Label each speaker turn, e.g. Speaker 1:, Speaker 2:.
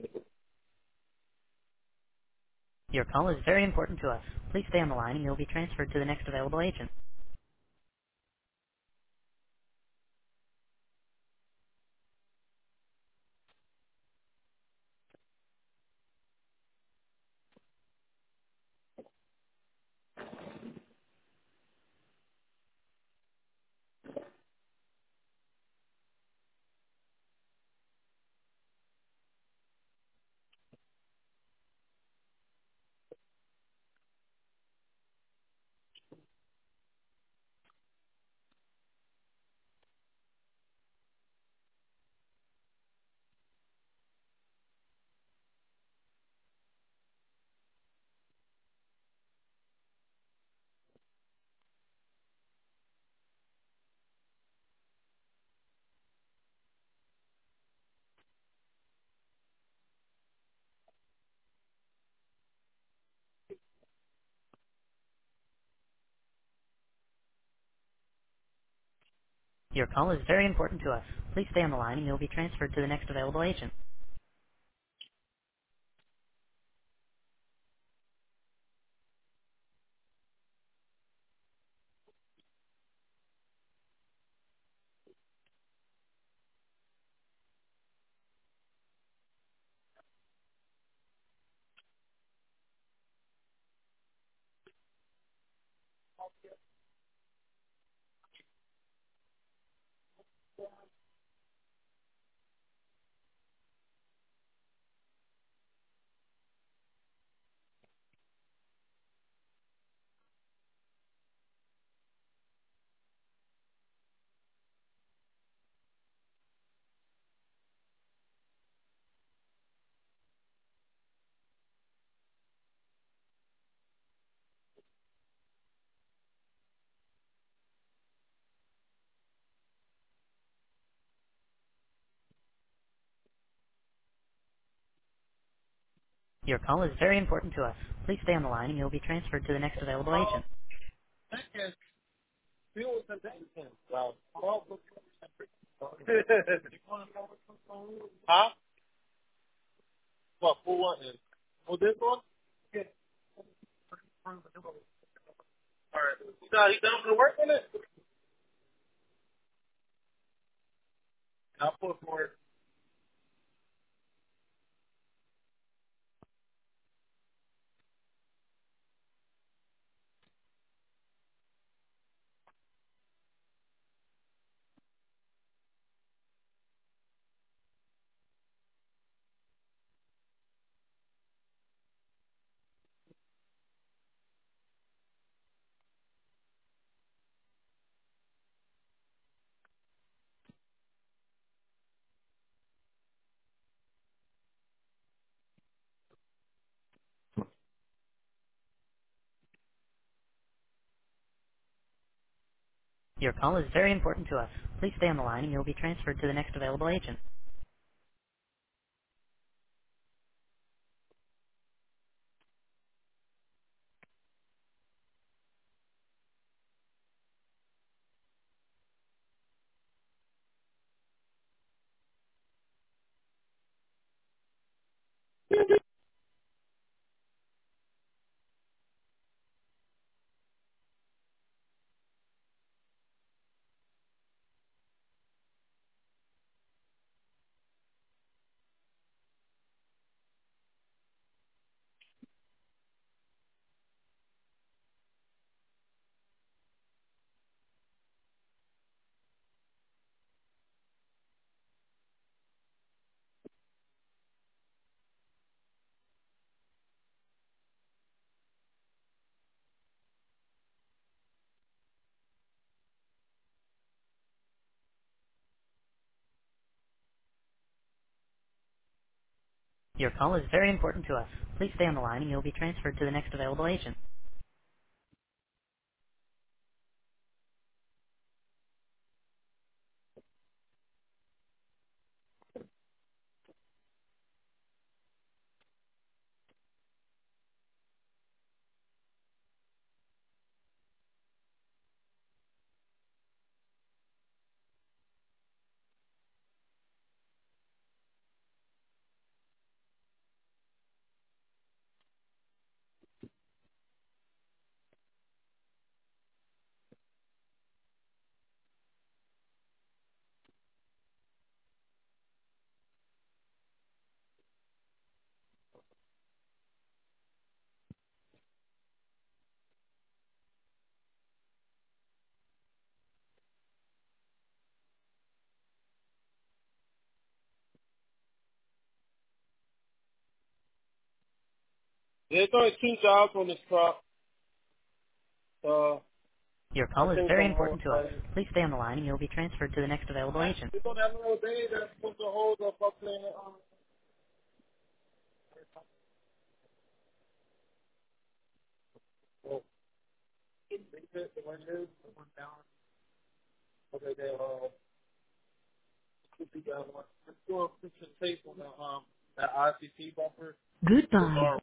Speaker 1: Your call is very important to us. Please stay on the line and you'll be transferred to the next available agent. Your call is very important to us. Please stay on the line and you'll be transferred to the next available agent. Your call is very important to us. Please stay on the line and you'll be transferred to the next available agent.
Speaker 2: Huh? What, for what is? Oh, this one? Alright. He done for the work on it? I'll put for it.
Speaker 1: Your call is very important to us. Please stay on the line and you'll be transferred to the next available agent. Your call is very important to us. Please stay on the line and you'll be transferred to the next available agent.
Speaker 2: There's only two jobs on this truck.
Speaker 1: Your
Speaker 2: I
Speaker 1: call is
Speaker 2: think
Speaker 1: very
Speaker 2: I'm all
Speaker 1: important to us.
Speaker 2: excited.
Speaker 1: Please stay on the line and you'll be transferred to the next available agent.
Speaker 2: You know that little day that's supposed to hold up there? Oh, the one here, the one down. Okay, they could be that one. Let's do a picture tape on the that ICT buffer.
Speaker 1: Goodbye.
Speaker 2: Bizarre.